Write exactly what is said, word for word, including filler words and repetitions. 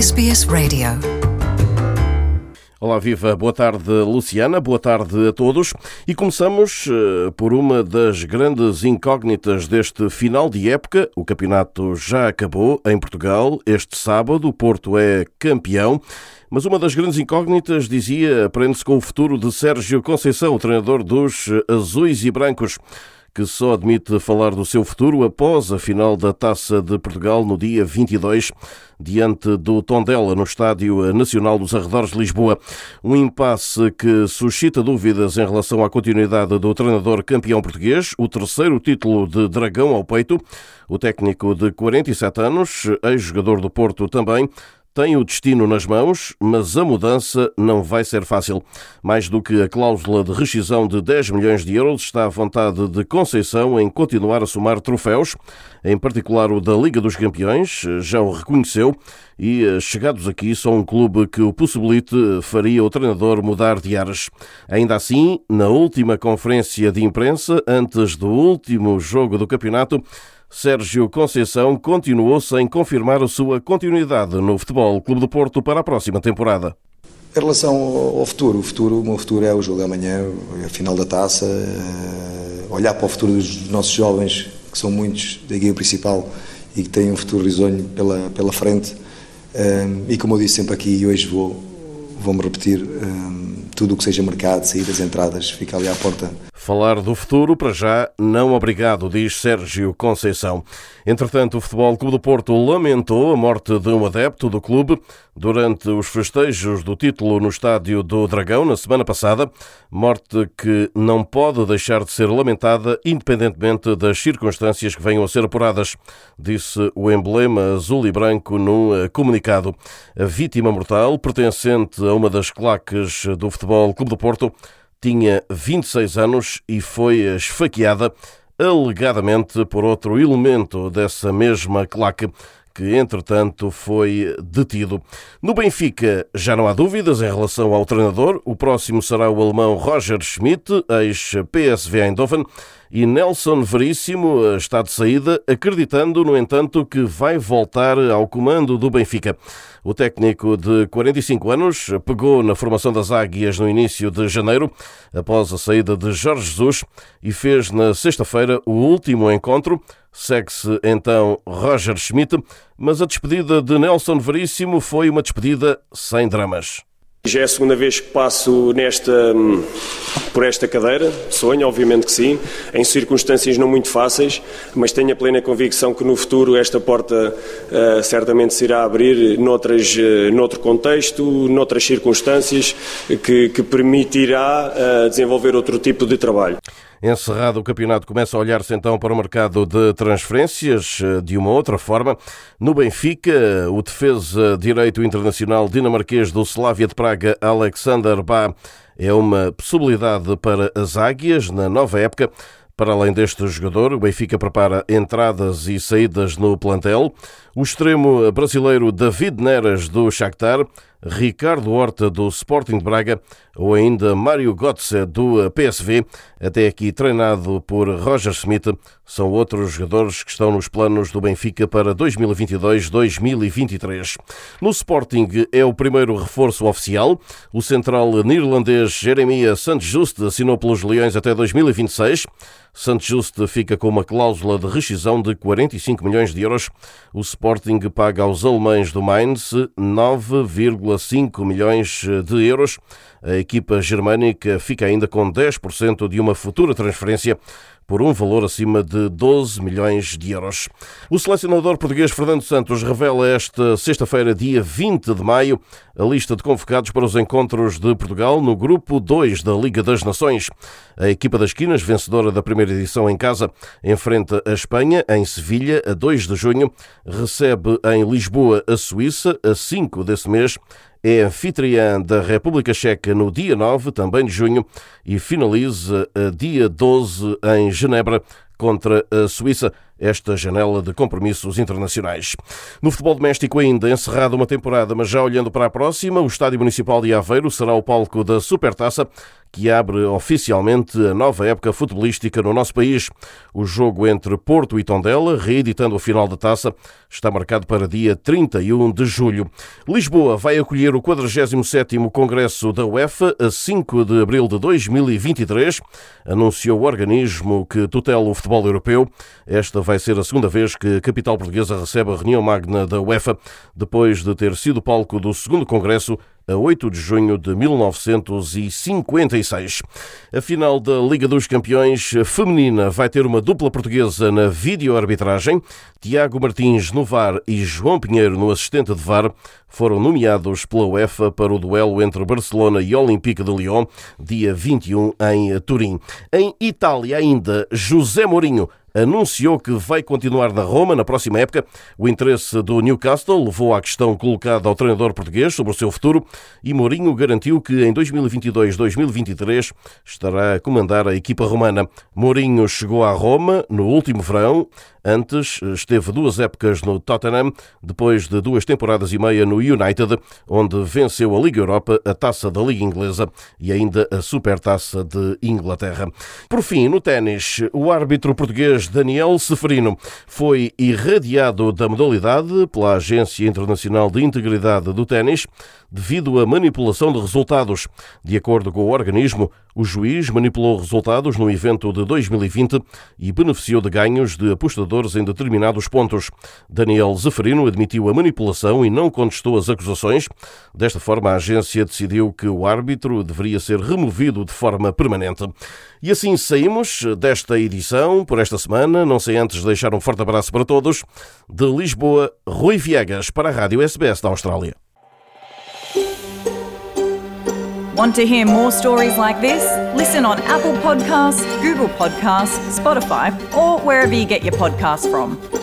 S B S Radio. Olá, viva, boa tarde Luciana, boa tarde a todos e começamos uh, por uma das grandes incógnitas deste final de época. O campeonato já acabou em Portugal este sábado, o Porto é campeão, mas uma das grandes incógnitas, dizia, prende-se com o futuro de Sérgio Conceição, o treinador dos azuis e brancos, que só admite falar do seu futuro após a final da Taça de Portugal no dia vinte e dois, diante do Tondela, no Estádio Nacional dos Arredores de Lisboa. Um impasse que suscita dúvidas em relação à continuidade do treinador campeão português, o terceiro título de Dragão ao peito. O técnico de quarenta e sete anos, ex-jogador do Porto também, tem o destino nas mãos, mas a mudança não vai ser fácil. Mais do que a cláusula de rescisão de dez milhões de euros, está a vontade de Conceição em continuar a somar troféus, em particular o da Liga dos Campeões, já o reconheceu, e chegados aqui só um clube que o possibilite faria o treinador mudar de ares. Ainda assim, na última conferência de imprensa, antes do último jogo do campeonato, Sérgio Conceição continuou sem confirmar a sua continuidade no Futebol Clube do Porto para a próxima temporada. Em relação ao futuro, o futuro, o meu futuro é o jogo de amanhã, a final da Taça, olhar para o futuro dos nossos jovens, que são muitos da equipa principal e que têm um futuro risonho pela, pela frente. E como eu disse sempre aqui, e hoje vou, vou-me repetir, tudo o que seja mercado, saídas, entradas, fica ali à porta. Falar do futuro, para já, não obrigado, diz Sérgio Conceição. Entretanto, o Futebol Clube do Porto lamentou a morte de um adepto do clube durante os festejos do título no Estádio do Dragão, na semana passada. Morte que não pode deixar de ser lamentada, independentemente das circunstâncias que venham a ser apuradas, disse o emblema azul e branco no comunicado. A vítima mortal, pertencente a uma das claques do Futebol Clube do Porto, tinha vinte e seis anos e foi esfaqueada, alegadamente por outro elemento dessa mesma claque, que, entretanto, foi detido. No Benfica, já não há dúvidas em relação ao treinador. O próximo será o alemão Roger Schmidt, ex-P S V Eindhoven, e Nelson Veríssimo está de saída, acreditando, no entanto, que vai voltar ao comando do Benfica. O técnico de quarenta e cinco anos pegou na formação das Águias no início de janeiro, após a saída de Jorge Jesus, e fez na sexta-feira o último encontro. Segue-se então Roger Schmidt, mas a despedida de Nelson Veríssimo foi uma despedida sem dramas. Já é a segunda vez que passo nesta, por esta cadeira, sonho, obviamente que sim, em circunstâncias não muito fáceis, mas tenho a plena convicção que no futuro esta porta uh, certamente se irá abrir noutras, uh, noutro contexto, noutras circunstâncias, que, que permitirá uh, desenvolver outro tipo de trabalho. Encerrado o campeonato, começa a olhar-se então para o mercado de transferências de uma outra forma. No Benfica, o defesa direito internacional dinamarquês do Slavia de Praga, Alexander Bá, é uma possibilidade para as Águias na nova época. Para além deste jogador, o Benfica prepara entradas e saídas no plantel. O extremo brasileiro David Neres, do Shakhtar, Ricardo Horta, do Sporting de Braga, ou ainda Mário Götze, do P S V, até aqui treinado por Roger Schmidt, são outros jogadores que estão nos planos do Benfica para dois mil e vinte e dois a dois mil e vinte e três. No Sporting é o primeiro reforço oficial. O central neerlandês Jeremias Santjust assinou pelos Leões até dois mil e vinte e seis. Santjust fica com uma cláusula de rescisão de quarenta e cinco milhões de euros. O Sporting paga aos alemães do Mainz nove vírgula cinco milhões de euros. A equipa germânica fica ainda com dez por cento de uma futura transferência por um valor acima de doze milhões de euros. O selecionador português Fernando Santos revela esta sexta-feira, dia vinte de maio, a lista de convocados para os encontros de Portugal no grupo dois da Liga das Nações. A equipa das Quinas, vencedora da primeira edição em casa, enfrenta a Espanha em Sevilha a dois de junho, recebe em Lisboa a Suíça a cinco desse mês, é anfitriã da República Checa no dia nove, também de junho, e finaliza a dia doze em Genebra contra a Suíça, esta janela de compromissos internacionais. No futebol doméstico ainda, encerrada uma temporada, mas já olhando para a próxima, o Estádio Municipal de Aveiro será o palco da Supertaça, que abre oficialmente a nova época futebolística no nosso país. O jogo entre Porto e Tondela, reeditando a final da taça, está marcado para dia trinta e um de julho. Lisboa vai acolher o quadragésimo sétimo Congresso da UEFA a cinco de abril de dois mil e vinte e três, anunciou o organismo que tutela o futebol europeu. Esta vai ser a segunda vez que a capital portuguesa recebe a reunião magna da UEFA, depois de ter sido palco do segundo Congresso a oito de junho de mil novecentos e cinquenta e seis. A final da Liga dos Campeões feminina vai ter uma dupla portuguesa na videoarbitragem. Tiago Martins no V A R e João Pinheiro no assistente de V A R foram nomeados pela UEFA para o duelo entre Barcelona e Olympique de Lyon, dia vinte e um em Turim. Em Itália ainda, José Mourinho anunciou que vai continuar na Roma na próxima época. O interesse do Newcastle levou à questão colocada ao treinador português sobre o seu futuro e Mourinho garantiu que em dois mil e vinte e dois a dois mil e vinte e três estará a comandar a equipa romana. Mourinho chegou à Roma no último verão. Antes esteve duas épocas no Tottenham, depois de duas temporadas e meia no United, onde venceu a Liga Europa, a Taça da Liga Inglesa e ainda a Supertaça de Inglaterra. Por fim, no ténis, o árbitro português Daniel Ceferino foi irradiado da modalidade pela Agência Internacional de Integridade do Ténis devido à manipulação de resultados. De acordo com o organismo, o juiz manipulou resultados no evento de dois mil e vinte e beneficiou de ganhos de apostadores em determinados pontos. Daniel Ceferino admitiu a manipulação e não contestou as acusações. Desta forma, a agência decidiu que o árbitro deveria ser removido de forma permanente. E assim saímos desta edição por esta semana. Não sei antes deixar um forte abraço para todos. De Lisboa, Rui Viegas para a Rádio S B S da Austrália. Want to hear more stories like this? Listen on Apple Podcasts, Google Podcasts, Spotify, or wherever you get your podcasts from.